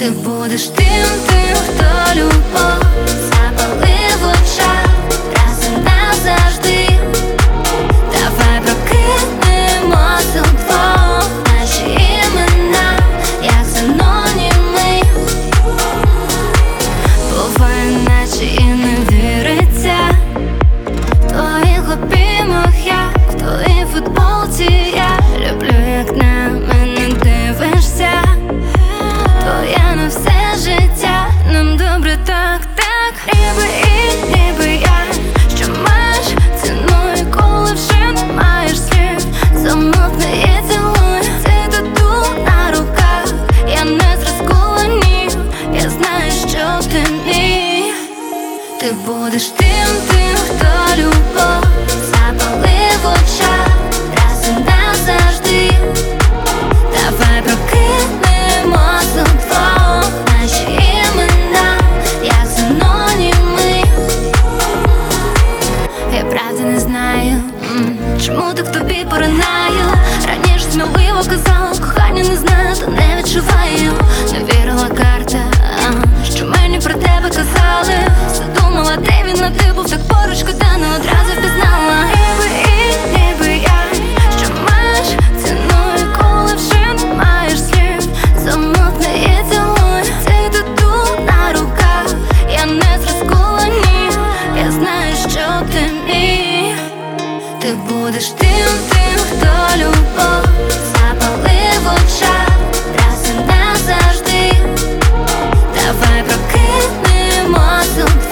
Ти будеш тим, хто любов запалив в очах раз і назавжди. Давай прокинемося вдвох, наші імена, як синоніми. Буває, наче і не віриться в твоїх обіймах, як в твоїй футболці. Я люблю, як на мене дивишся. Твоя на все життя, нам добре так, так. Ніби і ніби я, що маєш, цінуй, коли вже не маєш слів. Замовкни і цілуй, це тату на руках. Я не зразкова, ні, я знаю, що ти мій. Ти будеш тим, хто любов запалив в очах раз і назавжди. Давай прокинемося вдвох, наші імена, як синоніми. Я правда не знаю, чому так тобі поринаю. Раніше сміливо казала, кохання не знаю, та не відчуваю. Не вірила карта, що мені про тебе казали. Все думала, де він, а ти був так поруч, коли не одразу впізнала. Ніби я, що маєш, цінуй, коли вже не маєш слів. Замовкни і цілуй, це тату на руках. Я не зразкова, ні, я знаю, що ти мій. Ти будеш тим, хто любов запалив в очах раз і назавжди. Давай прокинемося